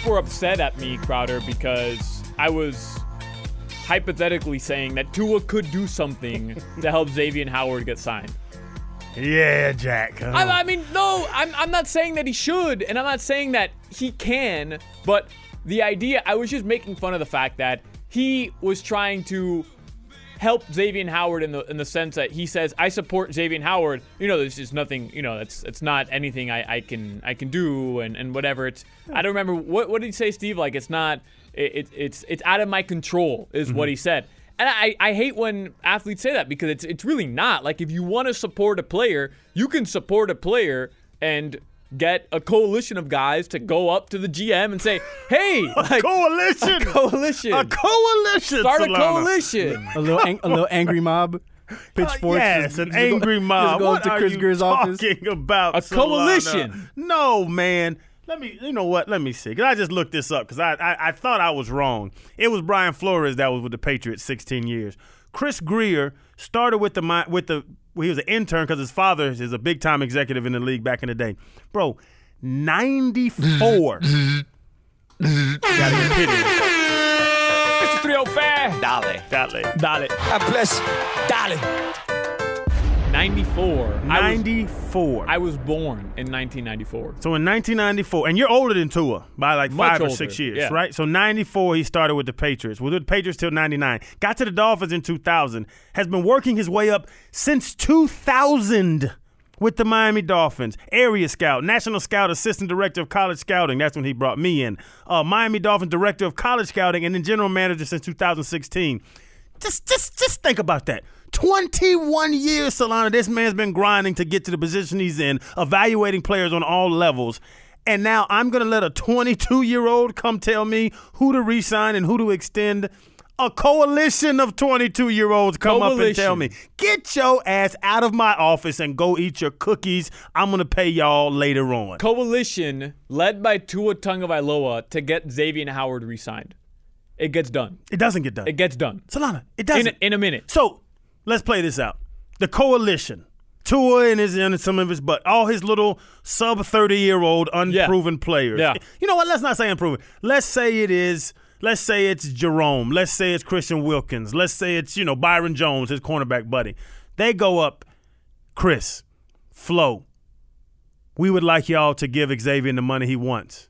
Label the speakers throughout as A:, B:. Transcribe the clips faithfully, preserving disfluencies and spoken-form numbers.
A: people were upset at me, Crowder, because I was hypothetically saying that Tua could do something to help Xavier Howard get signed.
B: Yeah, Jack. Oh.
A: I, I mean, no, I'm, I'm not saying that he should, and I'm not saying that he can, but the idea, I was just making fun of the fact that he was trying to help Xavier Howard in the in the sense that he says, I support Xavier Howard. You know, there's just nothing, you know, it's it's not anything I, I can I can do and, and whatever. It's I don't remember, what what did he say, Steve? Like, it's not, it, it, it's it's out of my control is mm-hmm. what he said. And I, I hate when athletes say that because it's it's really not. Like, if you want to support a player, you can support a player and get a coalition of guys to go up to the G M and say, hey.
B: A
A: like,
B: coalition.
A: A coalition.
B: A coalition,
A: Start
B: Solana.
A: a coalition.
C: a, little ang- a little angry mob. Pitchforks.
B: Uh, yes,
C: just,
B: an
C: just
B: angry
C: go,
B: mob.
C: Just go
B: What
C: to
B: are
C: Chris
B: you
C: Greer's
B: talking
C: office.
B: about,
A: A
B: Solana?
A: coalition.
B: No, man. Let me, you know what? Let me see. Because I just looked this up because I, I, I thought I was wrong. It was Brian Flores that was with the Patriots sixteen years. Chris Greer started with the with the well, he was an intern because his father is a big time executive in the league back in the day. Bro, ninety-four. Gotta get pity.
A: It's three oh five.
D: Dale.
B: Dale.
A: Dale.
D: God bless. Dale.
A: ninety-four.
B: ninety-four.
A: I was, I was born in nineteen ninety-four.
B: So in nineteen ninety-four, and you're older than Tua by like
A: Much
B: five or
A: older,
B: six years,
A: yeah.
B: right? So ninety-four, he started with the Patriots. Was with the Patriots till ninety-nine. Got to the Dolphins in two thousand. Has been working his way up since two thousand with the Miami Dolphins. Area scout, national scout, assistant director of college scouting. That's when he brought me in. Uh, Miami Dolphins director of college scouting, and then general manager since two thousand sixteen. Just, just, just think about that. twenty-one years, Solana, this man's been grinding to get to the position he's in, evaluating players on all levels. And now I'm going to let a twenty-two-year-old come tell me who to re-sign and who to extend. A coalition of twenty-two-year-olds come
A: Coalition.
B: up and tell me, get your ass out of my office and go eat your cookies. I'm going to pay y'all later on.
A: Coalition led by Tua Tagovailoa to get Xavier Howard re-signed. It gets done.
B: It doesn't get done.
A: It gets done.
B: Solana, it doesn't.
A: In a, in a minute.
B: So let's play this out. The coalition. Tua and his and some of his, but all his little sub thirty-year-old unproven
A: yeah.
B: players.
A: Yeah.
B: You know what? Let's not say unproven. Let's say it is. Let's say it's Jerome. Let's say it's Christian Wilkins. Let's say it's, you know, Byron Jones, his cornerback buddy. They go up, Chris, Flo, we would like y'all to give Xavier the money he wants.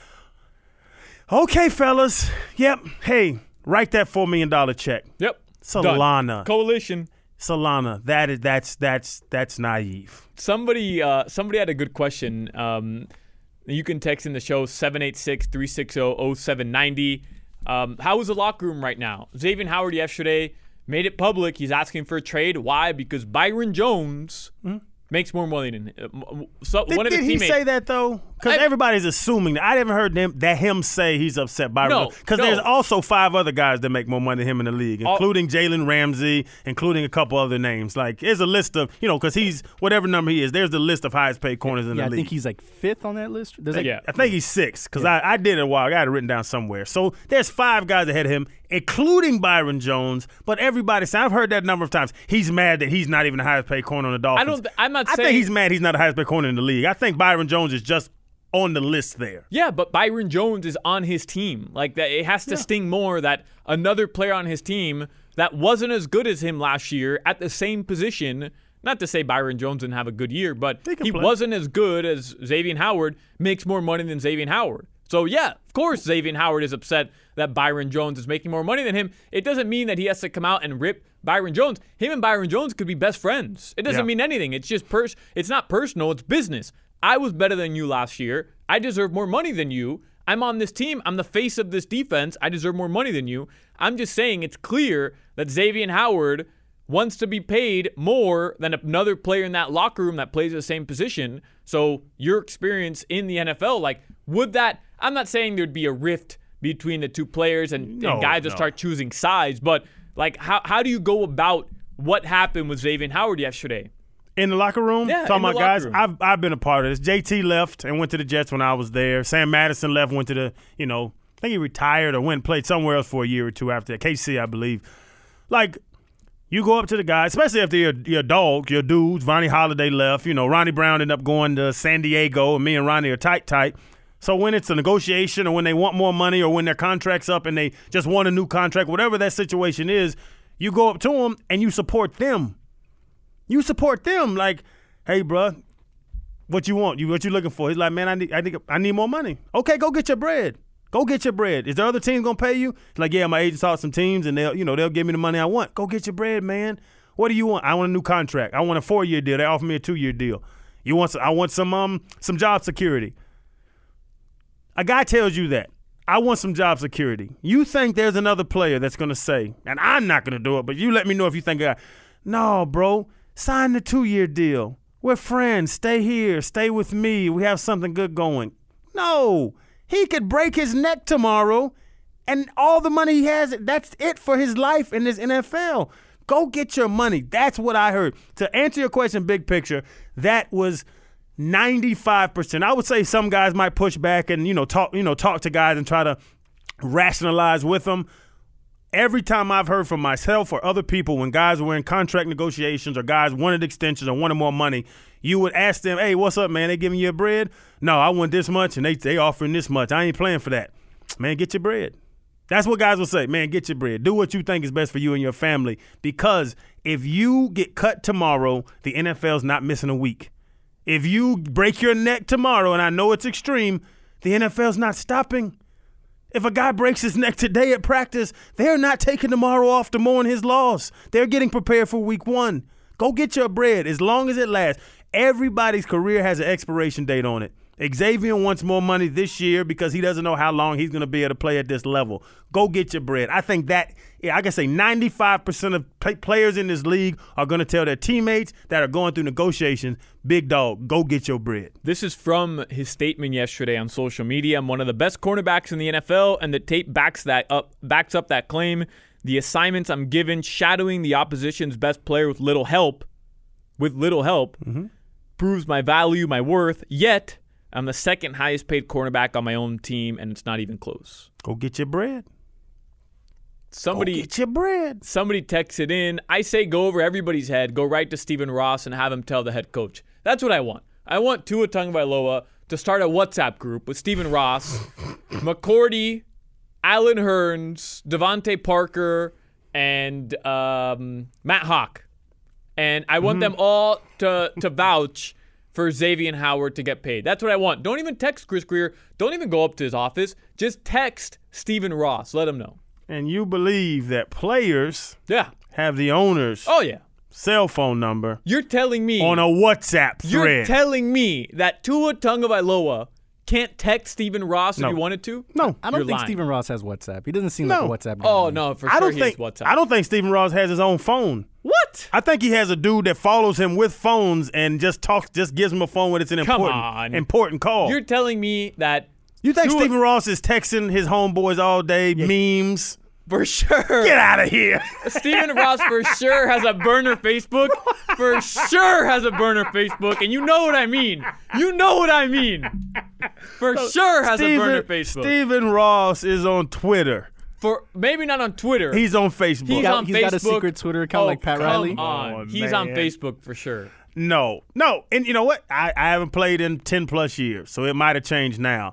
B: Okay, fellas. Yep. Hey, write that four million dollars check.
A: Yep.
B: Solana.
A: Done. Coalition.
B: Solana. That is that's that's that's naive.
A: Somebody uh, somebody had a good question. Um, you can text in the show seven eight six, three six zero, zero seven nine zero. Um, how is the locker room right now? Xavier Howard yesterday made it public. He's asking for a trade. Why? Because Byron Jones mm-hmm. makes more money than uh, so,
B: did,
A: one of
B: did
A: his
B: he
A: teammates.
B: say that though? Because everybody's assuming that. I haven't heard them that him say he's upset by
A: no,
B: because
A: no.
B: there's also five other guys that make more money than him in the league, including Jalen Ramsey, including a couple other names. Like, there's a list of, you know, because he's whatever number he is. There's the list of highest paid corners in
C: yeah,
B: the league.
C: I think he's like fifth on that list. There's like,
A: yeah,
B: I think he's sixth because
C: yeah.
B: I, I did it a while. I got it written down somewhere. So there's five guys ahead of him, including Byron Jones. But everybody, I've heard that a number of times. He's mad that he's not even the highest paid corner on the Dolphins.
A: I don't. I'm not
B: I
A: saying.
B: think he's mad he's not the highest paid corner in the league. I think Byron Jones is just on the list there.
A: Yeah, but Byron Jones is on his team. Like, that, it has to yeah. sting more that another player on his team that wasn't as good as him last year at the same position. Not to say Byron Jones didn't have a good year, but he
B: play.
A: wasn't as good as Xavier Howard. Makes more money than Xavier Howard. So, yeah, of course Xavier Howard is upset that Byron Jones is making more money than him. It doesn't mean that he has to come out and rip Byron Jones. Him and Byron Jones could be best friends. It doesn't
B: yeah.
A: mean anything. It's just pers- It's not personal. It's business. I was better than you last year. I deserve more money than you. I'm on this team. I'm the face of this defense. I deserve more money than you. I'm just saying it's clear that Xavier Howard wants to be paid more than another player in that locker room that plays the same position. So your experience in the N F L, like, would that – I'm not saying there'd be a rift between the two players and,
B: no,
A: and guys
B: no.
A: that start choosing sides, but, like, how how do you go about what happened with Xavier Howard yesterday?
B: In the locker room?
A: Yeah,
B: Talking
A: in the
B: about guys,
A: room.
B: I've I've been a part of this. J T left and went to the Jets when I was there. Sam Madison left, went to the, you know, I think he retired or went and played somewhere else for a year or two after that. K C, I believe. Like, you go up to the guys, especially if they're your, your dogs, your dudes. Ronnie Holiday left. You know, Ronnie Brown ended up going to San Diego, and me and Ronnie are tight, tight. So when it's a negotiation or when they want more money or when their contract's up and they just want a new contract, whatever that situation is, you go up to them and you support them. You support them like, hey, bro, what you want? You what you looking for? He's like, man, I need I think I need more money. Okay, go get your bread. Go get your bread. Is there other teams gonna pay you? He's like, yeah, my agent saw some teams and they'll you know they'll give me the money I want. Go get your bread, man. What do you want? I want a new contract. I want a four year deal. They offer me a two year deal. You want some, I want some um some job security. A guy tells you that. I want some job security. You think there's another player that's going to say, and I'm not going to do it, but you let me know if you think, I, no, bro, sign the two-year deal. We're friends. Stay here. Stay with me. We have something good going. No. He could break his neck tomorrow, and all the money he has, that's it for his life in this N F L. Go get your money. That's what I heard. To answer your question, big picture, that was – ninety-five percent. I would say some guys might push back and, you know, talk, you know, talk to guys and try to rationalize with them. Every time I've heard from myself or other people when guys were in contract negotiations or guys wanted extensions or wanted more money, you would ask them, hey, what's up, man? They giving you a bread? No, I want this much and they they offering this much. I ain't playing for that. Man, get your bread. That's what guys will say. Man, get your bread. Do what you think is best for you and your family, because if you get cut tomorrow, the N F L's not missing a week. If you break your neck tomorrow, and I know it's extreme, the N F L's not stopping. If a guy breaks his neck today at practice, they're not taking tomorrow off to mourn his loss. They're getting prepared for week one. Go get your bread as long as it lasts. Everybody's career has an expiration date on it. Xavier wants more money this year because he doesn't know how long he's going to be able to play at this level. Go get your bread. I think that, yeah, I can say ninety-five percent of play- players in this league are going to tell their teammates that are going through negotiations, big dog, go get your bread.
A: This is from his statement yesterday on social media. I'm one of the best cornerbacks in the N F L, and the tape backs that up, backs up that claim. The assignments I'm given, shadowing the opposition's best player with little help, with little help, mm-hmm. proves my value, my worth, yet I'm the second highest paid cornerback on my own team, and it's not even close.
B: Go get your bread.
A: Somebody,
B: go get your bread.
A: Somebody texted in. I say go over everybody's head, go right to Stephen Ross and have him tell the head coach. That's what I want. I want Tua Tagovailoa to start a WhatsApp group with Stephen Ross, McCourty, Alan Hearns, Devontae Parker, and um, Matt Hawk. And I want mm-hmm. them all to, to vouch for Xavier Howard to get paid. That's what I want. Don't even text Chris Grier. Don't even go up to his office. Just text Stephen Ross. Let him know.
B: And you believe that players
A: yeah.
B: have the owner's
A: oh, yeah.
B: cell phone number.
A: You're telling me
B: on a WhatsApp thread.
A: You're telling me that Tua Tagovailoa can't text Stephen Ross
B: no.
A: if he wanted to?
B: No.
C: I don't
A: You're
C: think
A: lying.
C: Stephen Ross has WhatsApp. He doesn't seem
B: no.
C: like a WhatsApp guy.
A: Oh, no, for
B: I
A: sure
B: don't
A: he
B: think,
A: has WhatsApp.
B: I don't think Stephen Ross has his own phone.
A: What?
B: I think he has a dude that follows him with phones and just talks, just gives him a phone when it's an
A: Come
B: important,
A: on.
B: important call.
A: You're telling me that
B: You think
A: Tua-
B: Stephen Ross is texting his homeboys all day, yeah. memes?
A: For sure.
B: Get out of here.
A: Stephen Ross for sure has a burner Facebook. For sure has a burner Facebook. And you know what I mean. You know what I mean. For so sure has
B: Steven,
A: a burner Facebook.
B: Stephen Ross is on Twitter.
A: For maybe not on Twitter.
B: He's on Facebook.
A: He's,
C: He's got,
A: on
C: he's
A: Facebook.
C: got a secret Twitter account
A: oh,
C: like Pat
A: come
C: Riley.
A: on.
B: Oh,
A: He's
B: man.
A: on Facebook for sure.
B: No. No. And you know what? I, I haven't played in ten plus years, so it might have changed now.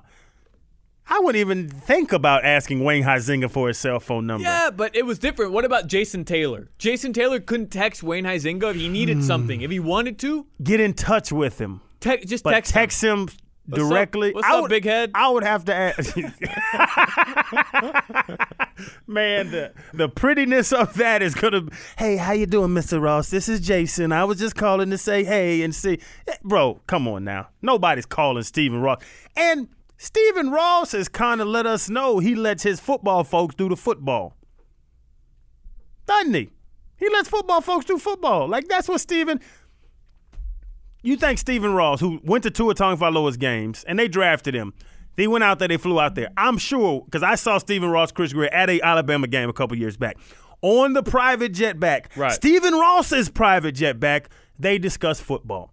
B: I wouldn't even think about asking Wayne Huizenga for his cell phone number.
A: Yeah, but it was different. What about Jason Taylor? Jason Taylor couldn't text Wayne Huizenga if he needed something. If he wanted to,
B: get in touch with him.
A: Te- just
B: but
A: text,
B: text him, him
A: What's
B: directly.
A: Up? What's
B: I
A: up,
B: would,
A: big head?
B: I would have to ask. Man, the, the prettiness of that is going to, hey, how you doing, Mister Ross? This is Jason. I was just calling to say hey and see. Bro, come on now. Nobody's calling Stephen Ross. And Stephen Ross has kind of let us know he lets his football folks do the football. Doesn't he? He lets football folks do football. Like, that's what Stephen – you think Stephen Ross, who went to Tua Tagovailoa's games, and they drafted him, they went out there, they flew out there. I'm sure, because I saw Stephen Ross, Chris Grier at a Alabama game a couple years back. On the private jet back,
A: right.
B: Stephen Ross's private jet back, they discussed football.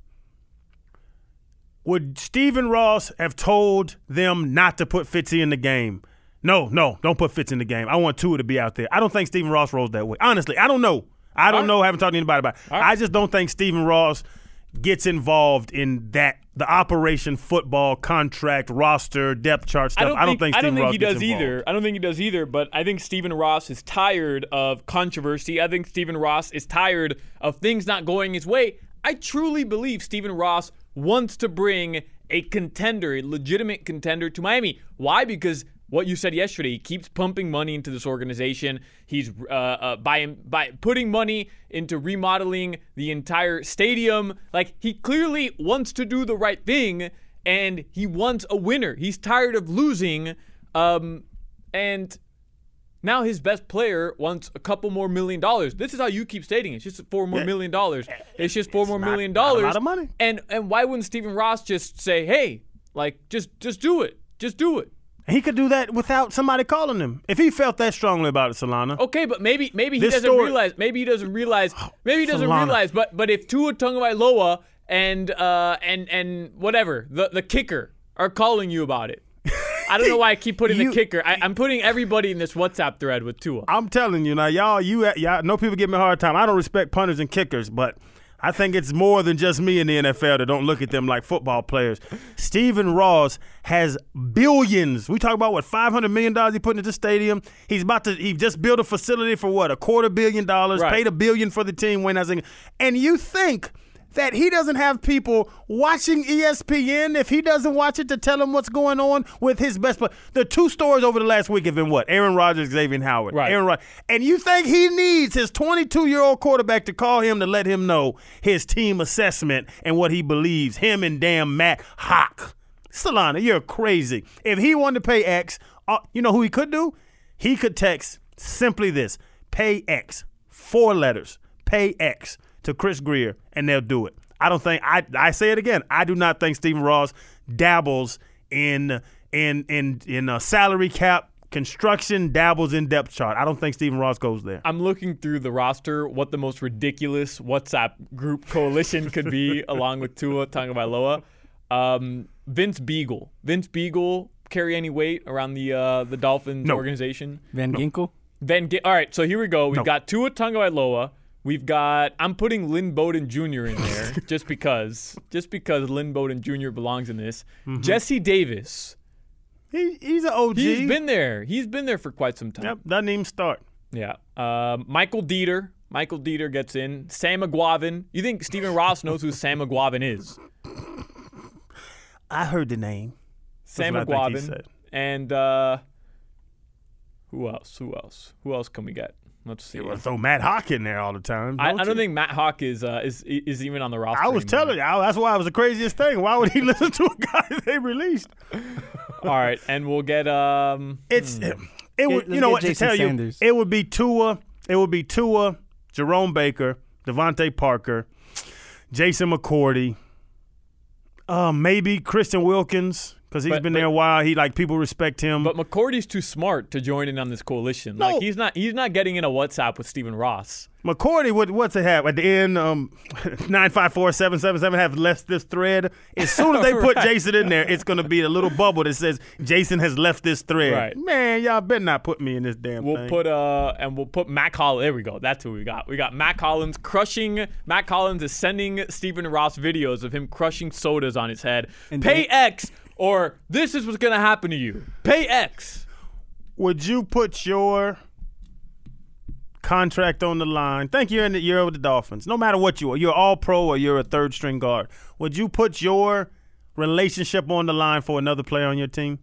B: Would Stephen Ross have told them not to put Fitzy in the game? No, no, don't put Fitz in the game. I want Tua to be out there. I don't think Stephen Ross rolls that way. Honestly, I don't know. I don't right. know. I haven't talked to anybody about it. Right. I just don't think Stephen Ross gets involved in that the operation football contract roster depth chart stuff. I don't,
A: I don't
B: think,
A: think,
B: I don't think
A: Stephen
B: Stephen
A: Ross
B: he does
A: either.
B: involved.
A: I don't think he does either. But I think Stephen Ross is tired of controversy. I think Stephen Ross is tired of things not going his way. I truly believe Stephen Ross wants to bring a contender, a legitimate contender to Miami. Why? Because what you said yesterday, he keeps pumping money into this organization. He's uh, uh, by by putting money into remodeling the entire stadium. Like, he clearly wants to do the right thing, and he wants a winner. He's tired of losing, um, and now his best player wants a couple more million dollars. This is how you keep stating it. It's just four more
B: Yeah.
A: million dollars. It's just four
B: It's
A: more
B: not-
A: million
B: not a
A: dollars.
B: lot of money.
A: And and why wouldn't Stephen Ross just say, hey, like just just do it, just do it?
B: He could do that without somebody calling him. If he felt that strongly about it, Solana.
A: Okay, but maybe maybe he
B: This
A: doesn't
B: story-
A: realize. Maybe he doesn't realize. Maybe he doesn't
B: Solana.
A: realize. But but if Tua Tagovailoa and uh and and whatever the the kicker are calling you about it, I don't know why I keep putting
B: You-
A: the kicker. I, I'm putting everybody in this WhatsApp thread with Tua.
B: I'm telling you now, y'all, you, y'all, know people give me a hard time. I don't respect punters and kickers, but I think it's more than just me in the N F L that don't look at them like football players. Stephen Ross has billions. We talk about what five hundred million dollars he put into the stadium. He's about to. He just built a facility for what a quarter billion dollars.
A: Right.
B: Paid a billion for the team when I was in. And you think that he doesn't have people watching E S P N if he doesn't watch it to tell him what's going on with his best player? The two stories over the last week have been what? Aaron Rodgers, Xavier Howard.
A: Right.
B: Aaron Rod- and you think he needs his twenty-two-year-old quarterback to call him to let him know his team assessment and what he believes, him and damn Matt Hawk. Solana, you're crazy. If he wanted to pay X, uh, you know who he could do? He could text simply this, pay X, four letters, pay X to Chris Grier, and they'll do it. I don't think I I say it again. I do not think Stephen Ross dabbles in in in in a salary cap construction, dabbles in depth chart. I don't think Stephen Ross goes there.
A: I'm looking through the roster, what the most ridiculous WhatsApp group coalition could be, along with Tua Tagovailoa. Um, Vince Beagle. Vince Beagle carry any weight around the uh, the Dolphins
B: No.
A: organization?
C: Van Ginkel?
A: Then get all right. So here we go. We've
B: No.
A: got Tua Tagovailoa. We've got. I'm putting Lynn Bowden Junior in there just because. Just because Lynn Bowden Junior belongs in this.
B: Mm-hmm.
A: Jesse Davis.
B: He, he's an O G.
A: He's been there. He's been there for quite some time.
B: Yep, doesn't even start.
A: Yeah. Um, Michael Dieter. Michael Dieter gets in. Sam McGuavin. You think Stephen Ross knows who Sam McGuavin is?
B: I heard the name.
A: Sam
B: That's what I think he
A: McGuavin.
B: said.
A: And uh, who else? Who else? Who else can we get? Let's see.
B: Well, throw Matt Hawk in there all the time.
A: I, I
B: don't
A: don't
B: you?
A: think Matt Hawk is uh, is is even on the roster.
B: I was
A: anymore.
B: telling you, I- that's why it was the craziest thing. Why would he listen to a guy they released?
A: All right, and we'll get um.
B: It's it, it would
C: let's
B: you know
C: get
B: what
C: Jason
B: to tell
C: Sanders.
B: you. It would be Tua. It would be Tua, Jerome Baker, Devontae Parker, Jason McCourty, uh, maybe Christian Wilkins because he's
A: But-
B: been
A: but-
B: there a while. He like people respect him.
A: But McCourty's too smart to join in on this coalition.
B: No.
A: Like he's not he's not getting in a WhatsApp with Stephen Ross.
B: McCourty, what, what's it have at the end? Um, nine five four seven seven seven have left this thread. As soon as they put
A: Right.
B: Jason in there, it's gonna be a little bubble that says Jason has left this thread.
A: Right.
B: Man, y'all better not put me in this damn
A: We'll
B: thing.
A: put uh and we'll put Matt Collins. There we go. That's who we got. We got Matt Collins crushing. Matt Collins is sending Stephen Ross videos of him crushing sodas on his head.
C: And
A: Pay
C: they-
A: X or this is what's gonna happen to you. Pay X.
B: Would you put your contract on the line? Think you're in the you're with the Dolphins. No matter what you are, you're all pro or you're a third string guard. Would you put your relationship on the line for another player on your team?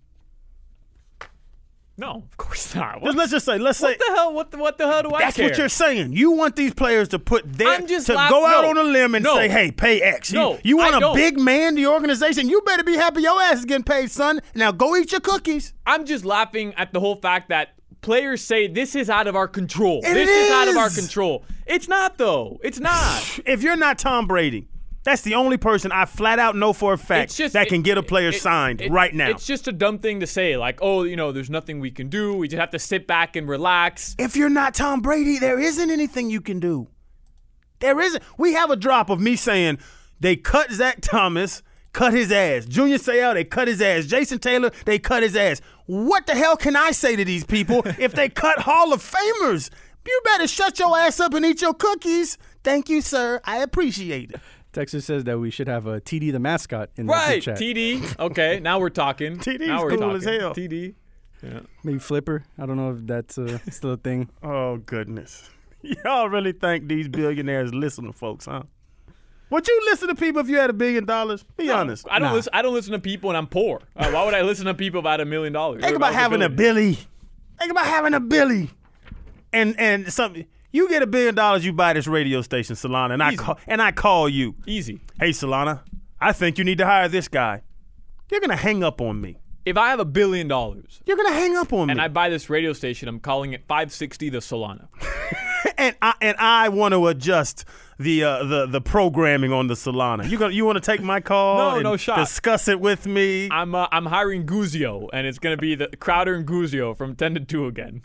A: No, of course not.
B: Just,
A: What,
B: let's just say, let's say
A: what the hell? What the, what the hell do I
B: that's
A: care?
B: what you're saying. You want these players to put their
A: I'm just
B: to
A: laugh-
B: go out
A: no,
B: on a limb and
A: no.
B: say, "Hey, pay X." You,
A: No,
B: you want
A: I
B: a
A: don't.
B: big man to your organization? You better be happy your ass is getting paid, son. Now go eat your cookies.
A: I'm just laughing at the whole fact that players say this is out of our control.
B: It
A: this is. out of our
B: is.
A: control. It's not though. It's not.
B: If you're not Tom Brady, that's the only person I flat out know for a fact
A: It's just
B: that can
A: it-
B: get a player
A: it-
B: signed
A: it-
B: right now.
A: It's just a dumb thing to say, like, oh, you know, there's nothing we can do. We just have to sit back and relax.
B: If you're not Tom Brady, there isn't anything you can do. There isn't. We have a drop of me saying they cut Zach Thomas, cut his ass. Junior Seau, they cut his ass. Jason Taylor, they cut his ass. What the hell can I say to these people if they cut Hall of Famers? You better shut your ass up and eat your cookies. Thank you, sir. I appreciate it.
C: Texas says that we should have a T D the mascot in the group
A: Right,
C: chat.
A: T D. Okay, now we're talking.
B: T D's
A: now we're
B: cool
A: talking.
B: as hell.
A: T D. Yeah.
C: Maybe Flipper. I don't know if that's uh, still a thing.
B: Oh, goodness. Y'all really think these billionaires listen to folks, huh? Would you listen to people if you had a billion dollars? Be
A: No,
B: honest.
A: I don't
C: Nah.
A: listen. I don't listen to people, and I'm poor. Uh, why would I listen to people about a million dollars?
B: Think
A: Or
B: about
A: a
B: having a
A: billion?
B: Billy. Think about having a Billy. And and something. You get a billion dollars, you buy this radio station, Solana, and I
A: Easy.
B: call and I call you.
A: Easy.
B: Hey, Solana, I think you need to hire this guy. You're gonna hang up on me.
A: If I have a billion dollars
B: You're gonna hang up on
A: and
B: me.
A: I buy this radio station, I'm calling it five sixty the Solana.
B: and I and I want to adjust the uh, the the programming on the Solana. You gonna you want to take my call?
A: No,
B: and
A: no shot.
B: Discuss it with me.
A: I'm uh, I'm hiring Guzio, and it's gonna be the Crowder and Guzio from ten to two again.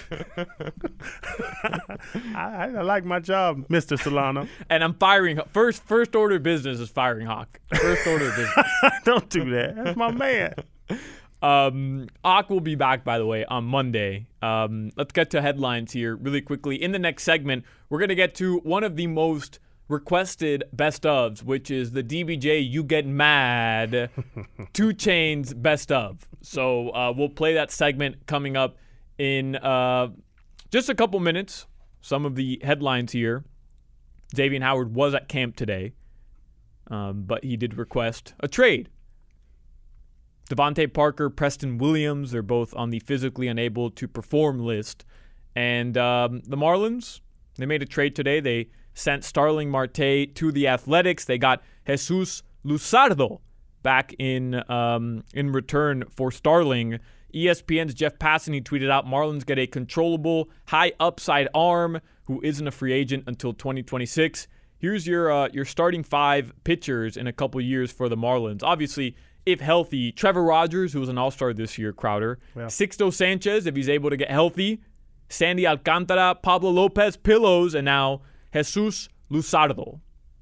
B: I, I like my job, Mister Solana.
A: And I'm firing first. First order of business is firing Hawk. First order of business.
B: Don't do that. That's my man.
A: Um, Hawk will be back, by the way, on Monday. Um, let's get to headlines here really quickly. In the next segment, we're gonna get to one of the most requested best ofs, which is the D B J You Get Mad Two Chainz best of. So uh, we'll play that segment coming up in uh, just a couple minutes. Some of the headlines here. Xavier Howard was at camp today, um, but he did request a trade. Devontae Parker, Preston Williams, they're both on the physically unable to perform list. And um, the Marlins, they made a trade today. They sent Starling Marte to the Athletics. They got Jesus Luzardo back in um, in return for Starling. E S P N's Jeff Passan tweeted out, Marlins get a controllable, high upside arm who isn't a free agent until twenty twenty-six. Here's your uh, your starting five pitchers in a couple years for the Marlins. Obviously, if healthy, Trevor Rogers, who was an all-star this year, Crowder.
B: Yeah.
A: Sixto Sanchez, if he's able to get healthy. Sandy Alcantara, Pablo Lopez, Pillows, and now Jesus Luzardo.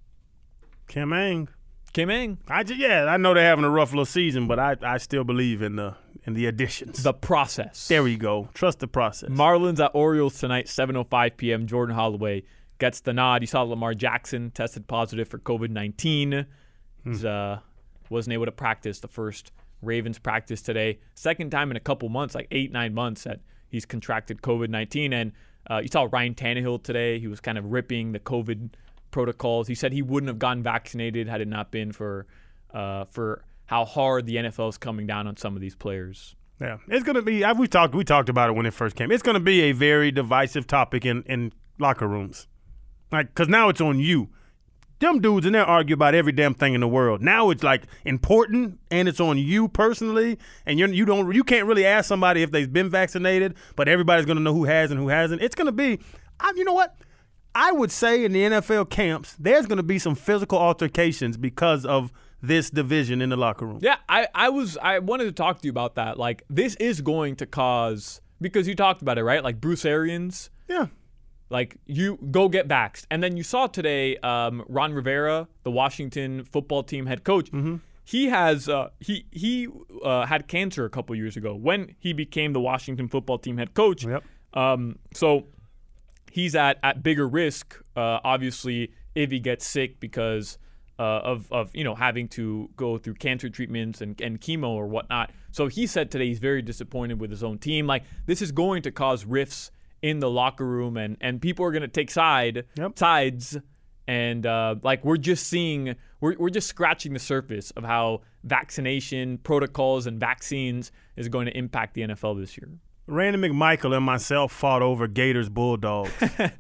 B: Kim Ang.
A: Kim Ng.
B: I just, yeah, I know they're having a rough little season, but I, I still believe in the in the additions.
A: The process.
B: there we go. Trust the process.
A: Marlins at Orioles tonight, seven oh five p.m. Jordan Holloway gets the nod. You saw Lamar Jackson tested positive for covid nineteen. He's uh, wasn't able to practice the first Ravens practice today. Second time in a couple months, like eight, nine months, that he's contracted covid nineteen. And uh, you saw Ryan Tannehill today. He was kind of ripping the COVID protocols. He said he wouldn't have gotten vaccinated had it not been for uh, for how hard the N F L is coming down on some of these players.
B: Yeah, it's gonna be. We talked. We talked about it when it first came. It's gonna be a very divisive topic in, in locker rooms, like because now it's on you. Them dudes in there argue about every damn thing in the world. Now it's like important, and it's on you personally, and you you don't you can't really ask somebody if they've been vaccinated, but everybody's gonna know who has and who hasn't. It's gonna be. I, you know what? I would say in the N F L camps, there's gonna be some physical altercations because of this division in the locker room.
A: Yeah, I, I was I wanted to talk to you about that. Like, this is going to cause, because you talked about it, right? Like Bruce Arians,
B: Yeah.
A: like you go get vaxxed. And then you saw today um, Ron Rivera, the Washington football team head coach.
B: Mm-hmm.
A: He has uh, he he uh, had cancer a couple years ago when he became the Washington football team head coach.
B: Yep.
A: Um, so he's at, at bigger risk, uh, obviously, if he gets sick because uh, of, of, you know, having to go through cancer treatments and, and chemo or whatnot. So he said today he's very disappointed with his own team. Like, this is going to cause rifts in the locker room, and, and people are going to take side
B: Yep.
A: sides. And, uh, like, we're just seeing, we're, we're just scratching the surface of how vaccination protocols and vaccines is going to impact the N F L this year.
B: Randy McMichael and myself fought over Gators Bulldogs.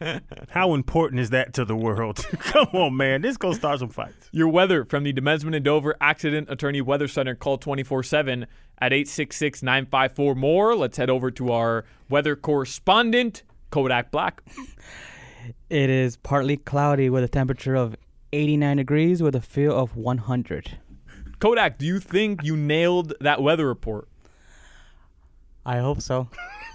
B: How important is that to the world? Come on, man. This going to start some fights.
A: Your weather from the Demesman and Dover Accident Attorney Weather Center. Call twenty-four seven at eight six six, nine five four, M O R E. Let's head over to our weather correspondent, Kodak Black.
E: It is partly cloudy with a temperature of eighty-nine degrees with a feel of one hundred.
A: Kodak, do you think you nailed that weather report?
E: I hope so.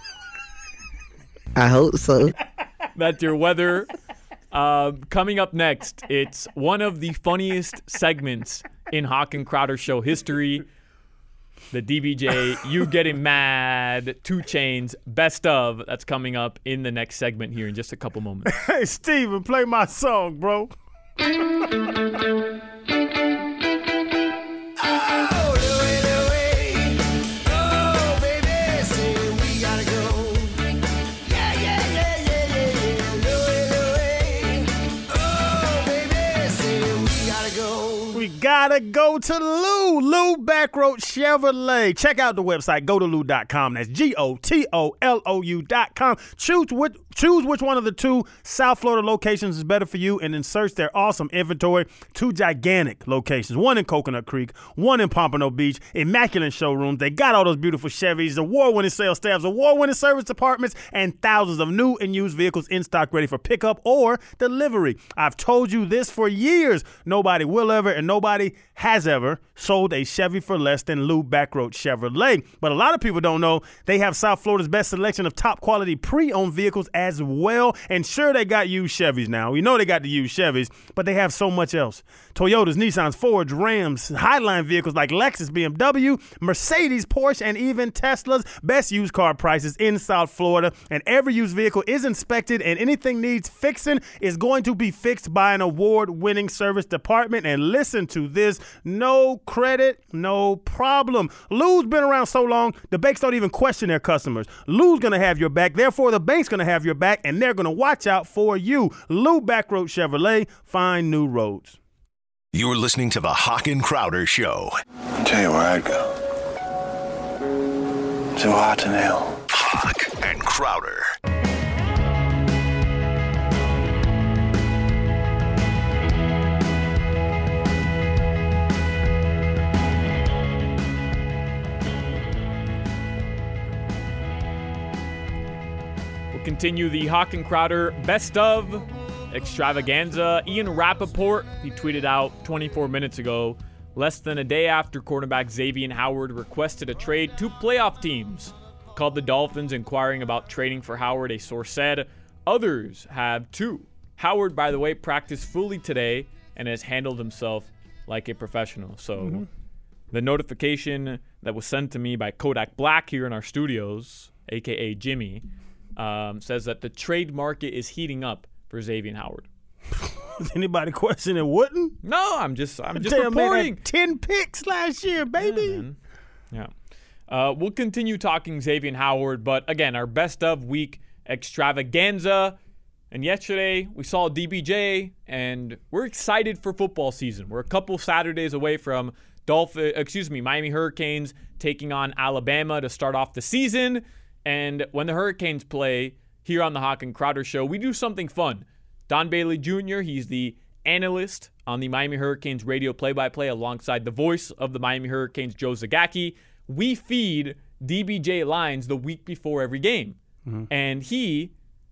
F: I hope so.
A: That's your weather. Um, coming up next, it's one of the funniest segments in Hawk and Crowder show history. The D B J, You Getting Mad, Two Chainz, Best Of. That's coming up in the next segment here in just a couple moments.
B: Hey, Steven, play my song, bro. Gotta go to Lou. Lou Backroad Chevrolet. Check out the website. Go to lou dot com. That's G O T O L O U dot com. Choose which, choose which one of the two South Florida locations is better for you and then search their awesome inventory. Two gigantic locations. One in Coconut Creek, one in Pompano Beach. Immaculate showrooms. They got all those beautiful Chevys, award-winning sales staffs, award-winning service departments, and thousands of new and used vehicles in stock ready for pickup or delivery. I've told you this for years. Nobody will ever and nobody has ever sold a Chevy for less than Lou Backroad Chevrolet. But a lot of people don't know they have South Florida's best selection of top quality pre-owned vehicles as well. And sure, they got used Chevys now. We know they got the used Chevys, but they have so much else. Toyotas, Nissans, Fords, Rams, Highline vehicles like Lexus, B M W, Mercedes, Porsche, and even Tesla's. Best used car prices in South Florida. And every used vehicle is inspected, and anything needs fixing is going to be fixed by an award-winning service department. And listen to this, no credit, no problem. Lou's been around so long, the banks don't even question their customers. Lou's going to have your back. Therefore, the bank's going to have your back, and they're going to watch out for you. Lou Backroad Chevrolet, find new roads.
F: You're listening to the Hawk and Crowder Show.
G: I'll tell you where I'd go. To Houghton Hill.
F: Hawk and Crowder.
A: We'll continue the Hawk and Crowder best of extravaganza. Ian Rappaport, he tweeted out twenty-four minutes ago, less than a day after cornerback Xavier Howard requested a trade to playoff teams. Called the Dolphins inquiring about trading for Howard, a source said. Others have too. Howard, by the way, practiced fully today and has handled himself like a professional. So mm-hmm. the notification that was sent to me by Kodak Black here in our studios, a k a. Jimmy, um, says that the trade market is heating up for Xavier Howard.
B: Does anybody question it wouldn't?
A: No, I'm just I'm just
B: Damn,
A: reporting.
B: Man had ten picks last year, baby.
A: Yeah. yeah. Uh, we'll continue talking Xavier Howard, but again, our best of week extravaganza. And yesterday we saw D B J, and we're excited for football season. We're a couple Saturdays away from Dolphin, excuse me, Miami Hurricanes taking on Alabama to start off the season. And when the Hurricanes play here on the Hawk and Crowder Show, we do something fun. Don Bailey Junior, he's the analyst on the Miami Hurricanes radio play-by-play alongside the voice of the Miami Hurricanes, Joe Zagacki. We feed D B J lines the week before every game. Mm-hmm. And he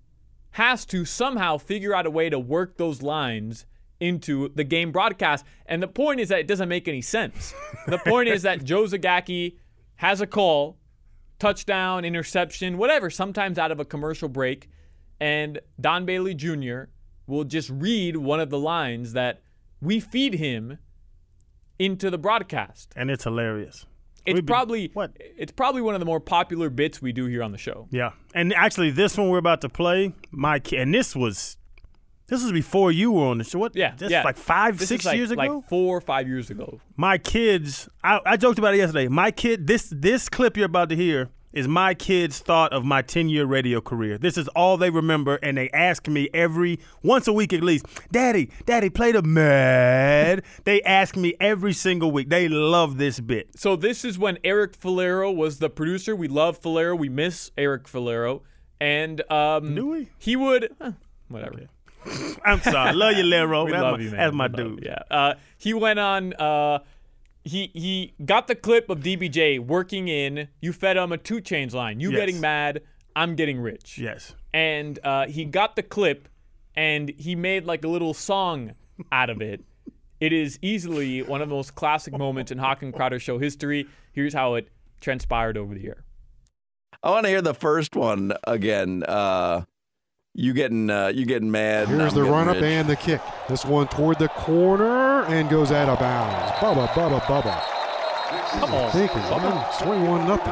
A: has to somehow figure out a way to work those lines into the game broadcast. And the point is that it doesn't make any sense. The point is that Joe Zagacki has a call, touchdown, interception, whatever, sometimes out of a commercial break, and Don Bailey Junior will just read one of the lines that we feed him into the broadcast.
B: And it's hilarious.
A: It's
B: We'd
A: probably
B: be, what?
A: It's probably one of the more popular bits we do here on the show.
B: Yeah. And actually, this one we're about to play, my kid, and this was this was before you were on the show. What?
A: Yeah,
B: This
A: yeah.
B: like five,
A: This
B: six
A: is like,
B: years ago?
A: Like four or five years ago.
B: My kids, I, I joked about it yesterday. My kid, this this clip you're about to hear is my kids' thought of my ten-year radio career. This is all they remember, and they ask me every, once a week at least, Daddy, Daddy, play the Mad. They ask me every single week. They love this bit.
A: So this is when Eric Falero was the producer. We love Falero. We miss Eric Falero. And um,
B: Do we?
A: he would, eh, whatever.
B: Okay. I'm sorry. Love you, Lero.
A: We
B: that's
A: love
B: my,
A: you, man.
B: That's my
A: We love
B: dude.
A: you, Yeah. Uh, he went on, uh, he he got the clip of D B J working in, you fed him a two Chainz line. You
B: Yes.
A: getting mad, I'm getting rich.
B: Yes.
A: And uh, he got the clip, and he made like a little song out of it. It is easily one of the most classic moments in Hawk and Crowder Show history. Here's how it transpired over the air.
H: I want to hear the first one again. Uh, you getting uh, you getting mad.
I: Here's the run up and the kick. This one toward the corner and goes out of bounds. Bubba, Bubba, Bubba.
A: Come on,
I: thinking,
A: Bubba.
I: man, it's twenty-one nothing.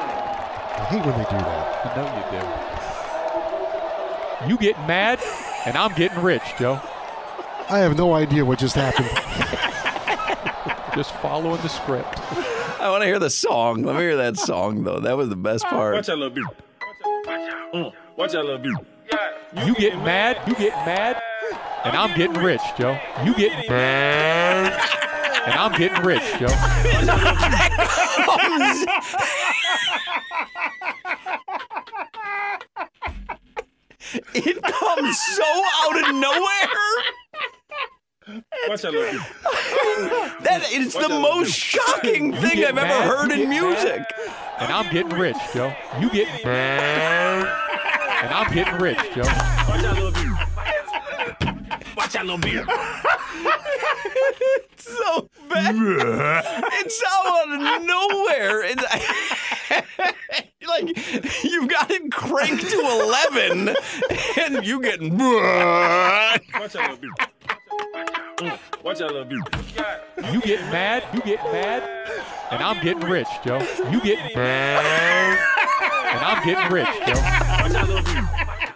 I: I hate when they do that.
J: I know you do. You get mad, and I'm getting rich, Joe.
I: I have no idea what just happened.
J: Just following the script.
H: I want to hear the song. Let me hear that song, though. That was the best part.
J: Watch that little beat. Mm. Watch that little beat. You get mad, you get mad, and I'm getting rich, Joe. You get mad, and I'm getting rich, Joe.
H: It comes so out of nowhere.
J: Watch that little beat.
H: That is the most shocking thing I've ever heard in music.
J: And I'm getting rich, Joe. You get mad, and I'm getting rich, Joe. Watch that little beat. Watch that little beat.
H: It's so bad. It's so out of nowhere. It's like you've got it cranked to eleven, and you get.
J: Watch that little beat. Watch that little beat. You get mad, you get mad, and I'm getting rich, Joe. You get mad, and I'm getting rich, Joe. Watch that little beat.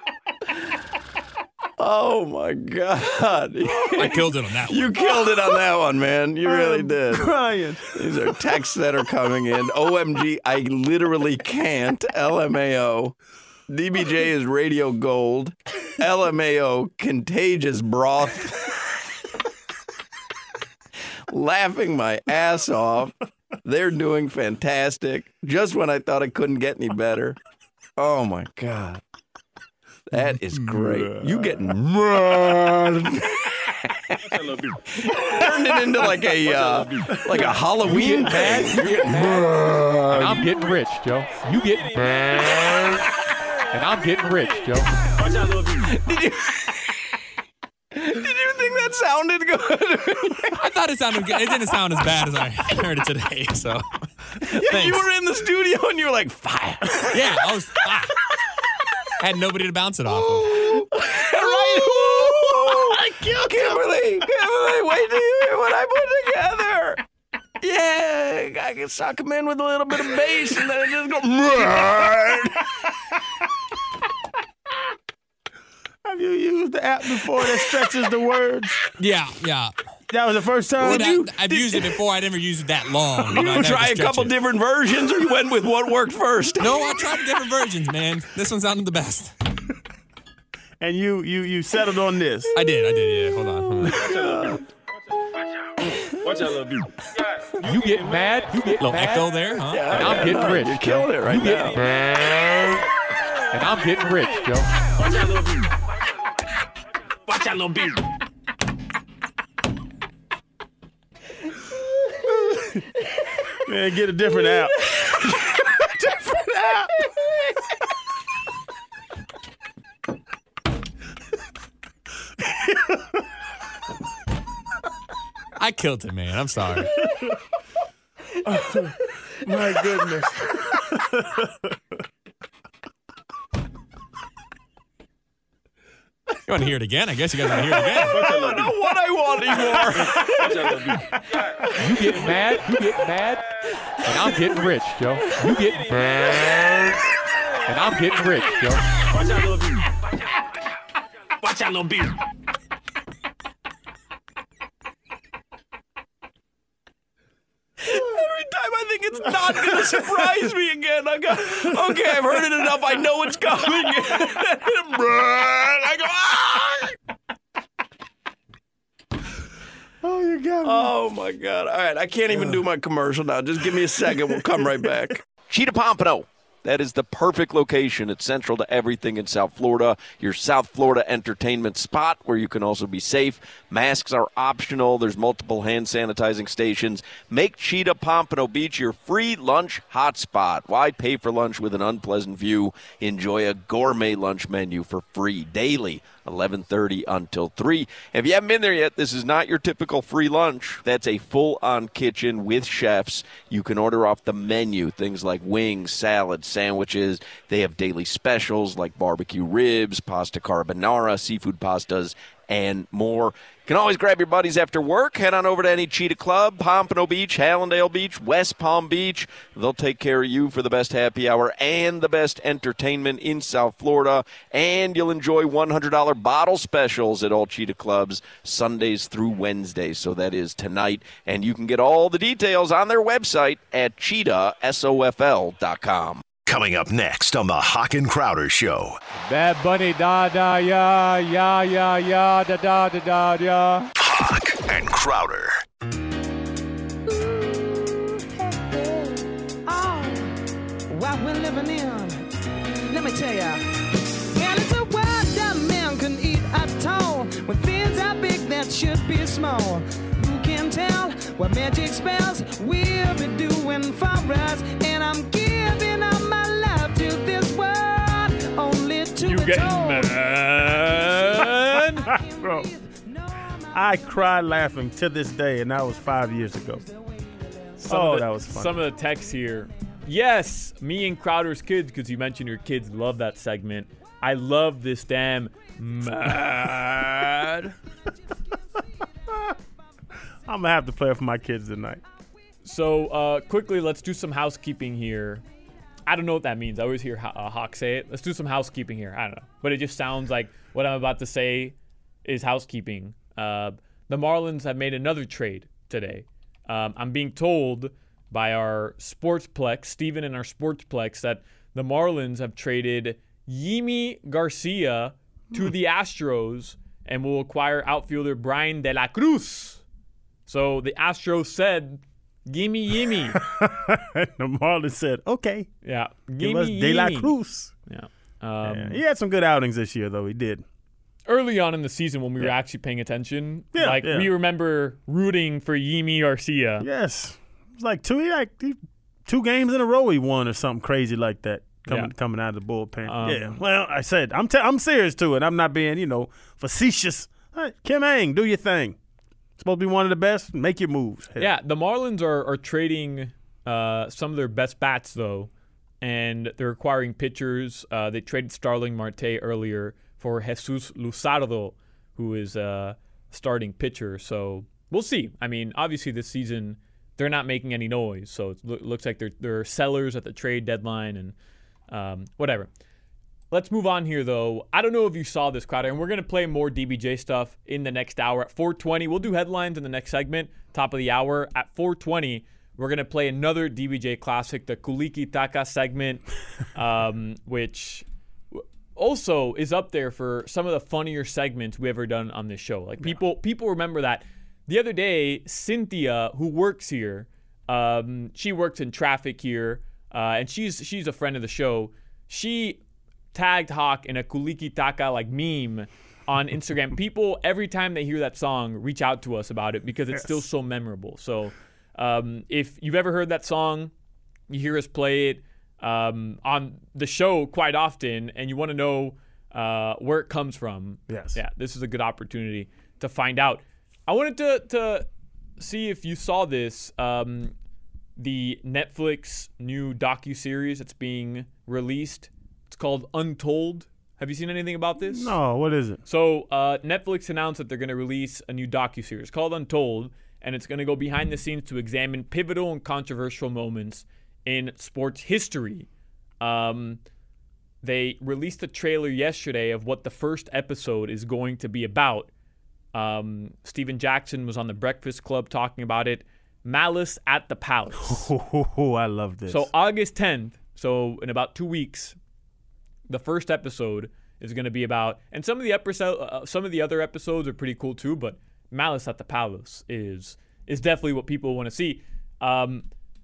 H: Oh my God!
K: I killed it on that one.
H: You killed it on that one, man. You really did.
B: Crying.
H: These are texts that are coming in. O M G, I literally can't. L M A O. D B J is radio gold. L M A O, contagious broth. Laughing my ass off. They're doing fantastic. Just when I thought it couldn't get any better. Oh my God. That is great. You getting turned it into like a uh, like a Halloween thing.
J: And I'm getting rich, Joe. You get mad, and I'm getting rich, Joe. Watch that little beat.
H: Did you, did you think that sounded good?
K: I thought it sounded good. It didn't sound as bad as I heard it today. So,
H: yeah, you were in the studio and you were like, fire.
K: Yeah, I was. Ah. Had nobody to bounce it off of.
H: Right? I killed Kimberly. Kimberly, wait till you hear what I put together. Yeah, I can suck them in with a little bit of bass and then it just go.
B: Have you used the app before that stretches the words?
K: Yeah, yeah.
B: That was the first time?
K: Well,
B: Did
K: that,
B: you,
K: I've
B: did,
K: used it before. I never used it that long.
H: You
K: know, I
H: try a
K: stretch
H: couple
K: it.
H: different versions or you went with what worked first?
K: No, I tried different versions, man. This one sounded the best.
B: And you you you settled on this?
K: I did, I did, yeah. Hold on. Hold on.
J: Watch that little beat. You get mad, you get
K: Little
J: mad.
K: echo there, huh?
H: Yeah,
J: And
H: yeah,
J: I'm getting
H: no,
J: rich.
H: You're killing it right
J: you
H: now.
J: Get mad, and I'm getting rich, Joe. Watch that little beat. Watch that little beat.
B: Man, get a different app.
H: Different app.
K: I killed it, man. I'm sorry.
B: Oh, my goodness.
K: You want to hear it again? I guess you guys want to hear it again.
H: I don't know what I want anymore.
J: You get mad, you get mad, and I'm getting rich, Joe. You get mad, and I'm getting rich, Joe. Watch that little beat. Watch that little beat.
H: Every time I think it's not going to surprise me again, I go, okay, I've heard it enough. I know it's coming. I go, ah!
B: Oh, you got me.
H: Oh, my God. All right, I can't even do my commercial now. Just give me a second. We'll come right back.
L: Cheetah Pompano. That is the perfect location. It's central to everything in South Florida. Your South Florida entertainment spot where you can also be safe. Masks are optional. There's multiple hand sanitizing stations. Make Cheetah Pompano Beach your free lunch hotspot. Why pay for lunch with an unpleasant view? Enjoy a gourmet lunch menu for free daily, eleven thirty until three. If you haven't been there yet, this is not your typical free lunch. That's a full-on kitchen with chefs. You can order off the menu, things like wings, salads, sandwiches. They have daily specials like barbecue ribs, pasta carbonara, seafood pastas, and more. You can always grab your buddies after work. Head on over to any Cheetah Club, Pompano Beach, Hallandale Beach, West Palm Beach. They'll take care of you for the best happy hour and the best entertainment in South Florida. And you'll enjoy one hundred dollars bottle specials at all Cheetah Clubs Sundays through Wednesdays. So that is tonight. And you can get all the details on their website at cheetah sofl dot com.
F: Coming up next on the Hawk and Crowder Show.
J: Bad Bunny, da da ya, ya ya ya, da da da da ya.
F: Hawk and Crowder.
M: Oh, what we're living in. Let me tell ya. Well, it's a world that man can eat at all. When things are big that should be small. Who can tell what magic spells we'll be doing for us? And I'm giving up my life to this world, only to
B: You
M: be
B: getting
M: told.
B: mad? Bro, I cried laughing to this day, and that was five years ago.
A: Some
B: oh,
A: of the,
B: that was funny.
A: Some of the texts here. Yes, me and Crowder's kids, because you mentioned your kids love that segment. I love this damn mad.
B: I'm going to have to play it for my kids tonight.
A: So, uh, quickly, let's do some housekeeping here. I don't know what that means. I always hear uh, Hawk say it. Let's do some housekeeping here. I don't know. But it just sounds like what I'm about to say is housekeeping. Uh, the Marlins have made another trade today. Um, I'm being told by our Sportsplex, Steven and our Sportsplex, that the Marlins have traded Yimi Garcia to
B: Hmm.
A: the Astros and will acquire outfielder Brian De La Cruz. So the Astros said, gimme Yimi.
B: The Marlins said, okay.
A: Yeah.
B: Give
A: Gimme
B: us De La
A: Yimi.
B: Cruz.
A: Yeah. Um,
B: Yeah, he had some good outings this year, though. He did.
A: Early on in the season when we were
B: Yeah.
A: actually paying attention,
B: Yeah,
A: like
B: yeah.
A: we remember rooting for Yimi Garcia.
B: Yes. It was like two, like two games in a row he won or something crazy like that coming
A: Yeah.
B: coming out of the bullpen.
A: Um,
B: yeah. Well, I said, I'm, t- I'm serious to it. I'm not being, you know, facetious. All right, Kim Ang, do your thing. Supposed to be one of the best. Make your moves. Hell.
A: Yeah, the Marlins are, are trading uh, some of their best bats, though, and they're acquiring pitchers. Uh, they traded Starling Marte earlier for Jesus Luzardo, who is a starting pitcher. So we'll see. I mean, obviously this season they're not making any noise, so it lo- looks like they're, they're sellers at the trade deadline and um, whatever. Let's move on here, though. I don't know if you saw this, Crowder, and we're going to play more D B J stuff in the next hour at four twenty. We'll do headlines in the next segment, top of the hour. At four twenty, we're going to play another D B J classic, the Kuliki Taka segment, um, which also is up there for some of the funnier segments we've ever done on this show. Like, people people remember that. The other day, Cynthia, who works here, um, she works in traffic here, uh, and she's she's a friend of the show. She tagged Hawk in a Kuliki Taka like meme on Instagram. People, every time they hear that song, reach out to us about it because it's
B: Yes.
A: still so memorable. So um, if you've ever heard that song, you hear us play it um, on the show quite often, and you want to know uh, where it comes from,
B: Yes.
A: yeah, this is a good opportunity to find out. I wanted to, to see if you saw this, um, the Netflix new docuseries that's being released. It's called Untold. Have you seen anything about this?
B: No, what is it?
A: So uh, Netflix announced that they're going to release a new docuseries called Untold, and it's going to go behind the scenes to examine pivotal and controversial moments in sports history. Um, they released a trailer yesterday of what the first episode is going to be about. Um, Steven Jackson was on The Breakfast Club talking about it. Malice at the Palace.
B: Oh, I love this.
A: So August tenth, so in about two weeks, the first episode is going to be about, and some of the episode, uh, some of the other episodes are pretty cool too. But Malice at the Palace is is definitely what people want to see. Um,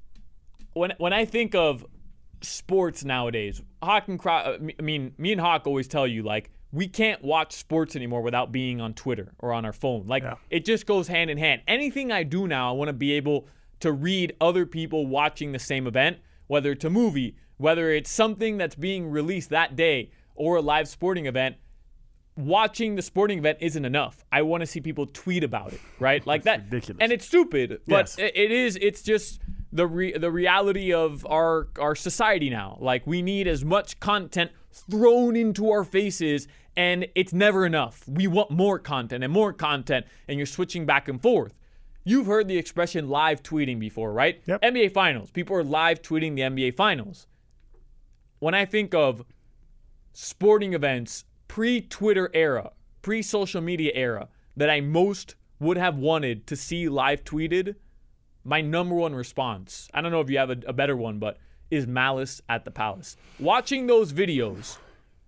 A: when when I think of sports nowadays, Hawk and Crow, I mean, me and Hawk always tell you like we can't watch sports anymore without being on Twitter or on our phone. Like
B: Yeah.
A: it just goes hand in hand. Anything I do now, I want to be able to read other people watching the same event, whether it's a movie, whether it's something that's being released that day or a live sporting event. Watching the sporting event isn't enough. I want to see people tweet about it, right? Like that.
B: ridiculous.
A: And it's stupid, but
B: Yes.
A: it, it is. It's just the re- the reality of our our society now. Like we need as much content thrown into our faces And it's never enough. We want more content and more content, and you're switching back and forth. You've heard the expression live tweeting before, right?
B: Yep.
A: N B A Finals. People are live tweeting the N B A Finals. When I think of sporting events pre-Twitter era, pre-social media era, that I most would have wanted to see live tweeted, my number one response, I don't know if you have a, a better one, but is Malice at the Palace. Watching those videos,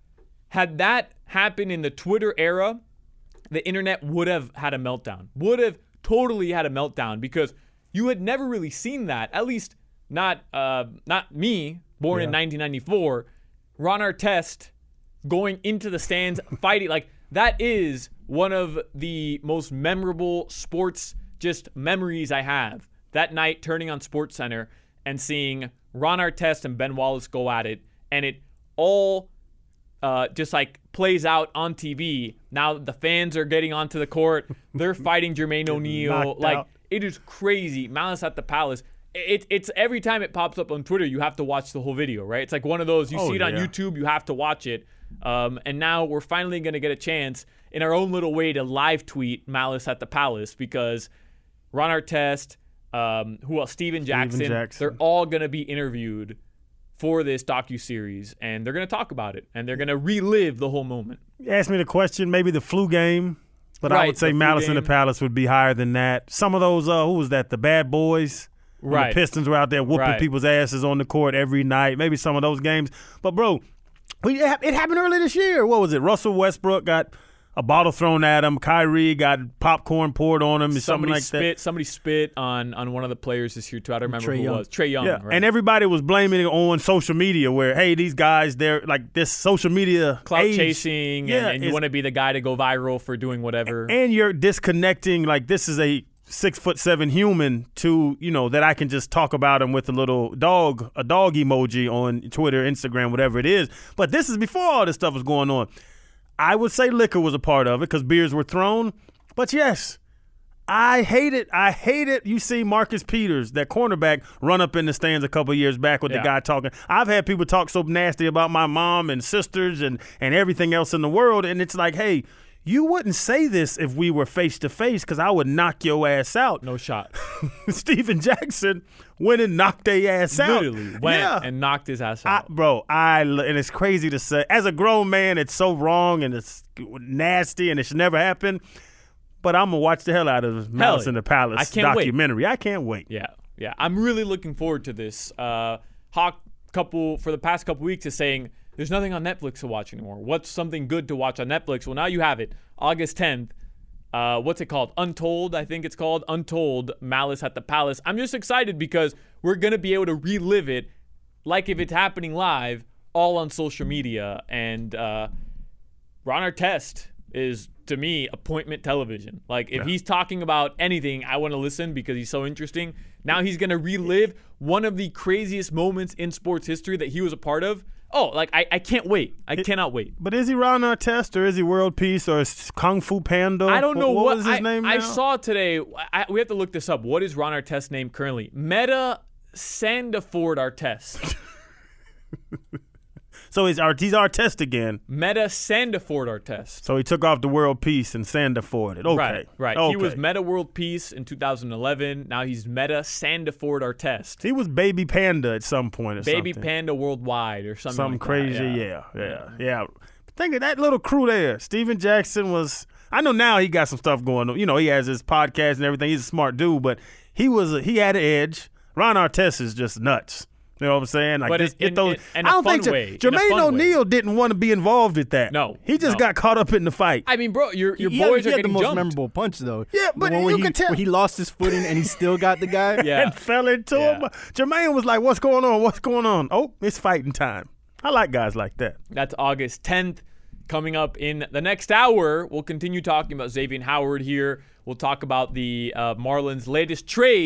A: had that happened in the Twitter era, the internet would have had a meltdown. Would have totally had a meltdown because you had never really seen that. At least not uh, not me, born
B: Yeah.
A: in nineteen ninety-four. Ron Artest going into the stands, fighting. Like, that is one of the most memorable sports just memories I have. That night, turning on SportsCenter and seeing Ron Artest and Ben Wallace go at it, and it all uh, just like plays out on T V. Now the fans are getting onto the court. They're fighting Jermaine O'Neal.
B: knocked
A: Like,
B: out.
A: it is crazy. Malice at the Palace. It, it's every time it pops up on Twitter, you have to watch the whole video, right? It's like one of those, you
B: Oh,
A: see it on
B: yeah.
A: YouTube, you have to watch it. Um, and now we're finally going to get a chance in our own little way to live tweet Malice at the Palace because Ron Artest, um, who else? Steven Jackson,
B: Jackson.
A: they're all going to be interviewed for this docuseries, and they're going to talk about it, and they're going to relive the whole moment.
B: You asked me the question, maybe the flu game, but I
A: Right,
B: would say
A: the flu
B: Malice in the
A: game.
B: Palace would be higher than that. Some of those, uh, who was that? The Bad Boys. When
A: Right.
B: The Pistons were out there whooping
A: Right.
B: people's asses on the court every night. Maybe some of those games. But, bro, we, it hap- it happened early this year. What was it? Russell Westbrook got a bottle thrown at him. Kyrie got popcorn poured on him. Something
A: Somebody
B: like
A: spit.
B: that.
A: Somebody spit on on one of the players this year too. I don't remember
C: Trae
A: who
C: Young.
A: it was. Trey Young.
B: Yeah,
A: right?
B: and everybody was blaming it on social media where, hey, these guys, they're like this social media
A: clout
B: age.
A: chasing,
B: Yeah,
A: and, and you
B: it's-
A: want to be the guy to go viral for doing whatever.
B: And you're disconnecting, like this is a six foot seven human to, you know, that I can just talk about him with a little dog, a dog emoji on Twitter, Instagram, whatever it is. But this is before all this stuff was going on. I would say liquor was a part of it because beers were thrown. But yes, I hate it. I hate it. You see Marcus Peters, that cornerback, run up in the stands a couple years back with
A: Yeah.
B: the guy talking. I've had people talk so nasty about my mom and sisters and, and everything else in the world. And it's like, hey, you wouldn't say this if we were face to face because I would knock your ass out.
A: No shot.
B: Steven Jackson went and knocked their ass out.
A: Literally went
B: Yeah.
A: and knocked his ass
B: I,
A: out.
B: bro, I and it's crazy to say. As a grown man, it's so wrong and it's nasty and it should never happen. But I'm gonna watch the hell out of Malice
A: Hell,
B: in the Palace
A: I can't wait.
B: documentary. I can't wait.
A: Yeah, yeah. I'm really looking forward to this. Uh, Hawk couple for the past couple weeks is saying there's nothing on Netflix to watch anymore. What's something good to watch on Netflix? Well, now you have it. August tenth. Uh, what's it called? Untold, I think it's called. Untold, Malice at the Palace. I'm just excited because we're going to be able to relive it like if it's happening live, all on social media. And uh, Ron Artest is, to me, appointment television. Like, if
B: Yeah.
A: he's talking about anything, I want to listen because he's so interesting. Now he's going to relive one of the craziest moments in sports history that he was a part of. Oh, like, I, I can't wait. I cannot wait.
B: But is he Ron Artest or is he World Peace or is Kung Fu Panda?
A: I don't know
B: what,
A: what,
B: was his
A: I,
B: name.
A: I
B: now?
A: saw today. I, we have to look this up. What is Ron Artest's name currently? Meta Sandiford Artest.
B: So he's Art- he's Artest again.
A: Meta Sandiford Artest.
B: So he took off the World Peace and Sandiford it. Okay,
A: Right, right.
B: Okay.
A: He was Meta World Peace in two thousand eleven. Now he's Meta Sandiford Artest.
B: He was Baby Panda at some point or
A: Baby
B: something.
A: Panda Worldwide or something.
B: Something
A: like
B: crazy,
A: that.
B: yeah, yeah, yeah. Think of that little crew there. Steven Jackson was. I know now he got some stuff going on. You know, he has his podcast and everything. He's a smart dude, but he was a, he had an edge. Ron Artest is just nuts. You know what I'm saying? Like
A: But
B: just
A: in-
B: get those.
A: in- in
B: I
A: a
B: don't
A: fun
B: think Ja-
A: way, in a
B: Jermaine
A: fun
B: O'Neal didn't want to be involved with that.
A: No,
B: he just
A: no.
B: got caught up in the fight.
A: I mean, bro, your your
C: He
A: boys
C: had,
A: are
C: he had the
A: getting
C: most
A: jumped.
C: memorable punch, though.
B: Yeah, but
C: the one
B: you
C: where he,
B: can tell-
C: where he lost his footing and he still got the guy.
A: Yeah.
B: and fell into
A: Yeah.
B: him. Jermaine was like, "What's going on? What's going on?" Oh, it's fighting time. I like guys like that.
A: That's August tenth. Coming up in the next hour, we'll continue talking about Xavier Howard here. We'll talk about the uh, Marlins' latest trades,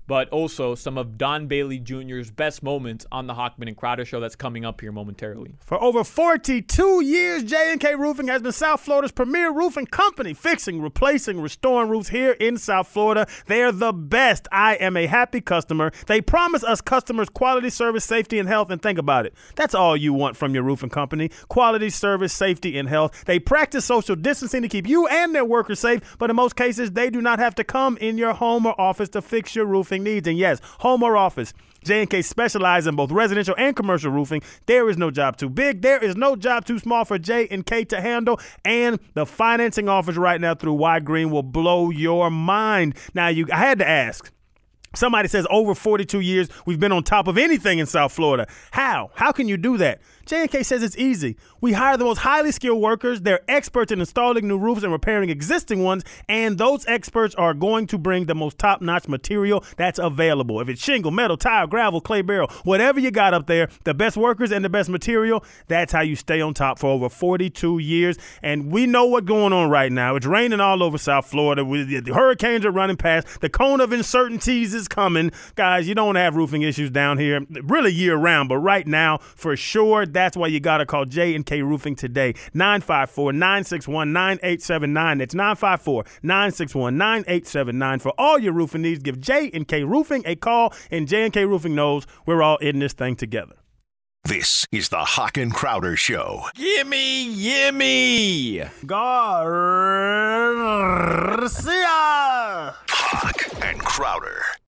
A: but also some of Don Bailey Junior's best moments on the Hochman and Crowder show that's coming up here momentarily.
B: For over forty-two years, J and K Roofing has been South Florida's premier roofing company, fixing, replacing, restoring roofs here in South Florida. They're the best. I am a happy customer. They promise us customers quality service, safety, and health, and think about it. That's all you want from your roofing company. Quality service, safety, and health. They practice social distancing to keep you and their workers safe, but in most cases, they do not have to come in your home or office to fix your roofing needs. And yes, home or office. J and K specializes in both residential and commercial roofing. There is no job too big. There is no job too small for J and K to handle. And the financing offers right now through Y Green will blow your mind. Now, you, I had to ask. Somebody says over forty-two years we've been on top of anything in South Florida. How? How can you do that? J and K says it's easy. We hire the most highly skilled workers. They're experts in installing new roofs and repairing existing ones, and those experts are going to bring the most top-notch material that's available. If it's shingle, metal, tile, gravel, clay barrel, whatever you got up there, the best workers and the best material, that's how you stay on top for over forty-two years. And we know what's going on right now. It's raining all over South Florida. The hurricanes are running past. The cone of uncertainties is coming. Guys, you don't have roofing issues down here really year-round, but right now, for sure, that's why you got to call J and K Roofing today. nine five four, nine six one, nine eight seven nine. That's nine five four, nine six one, nine eight seven nine. For all your roofing needs, give J and K Roofing a call, and J and K Roofing knows we're all in this thing together.
F: This is the Hawk and Crowder Show.
L: Gimme, gimme.
B: Garcia.
F: Hawk and Crowder.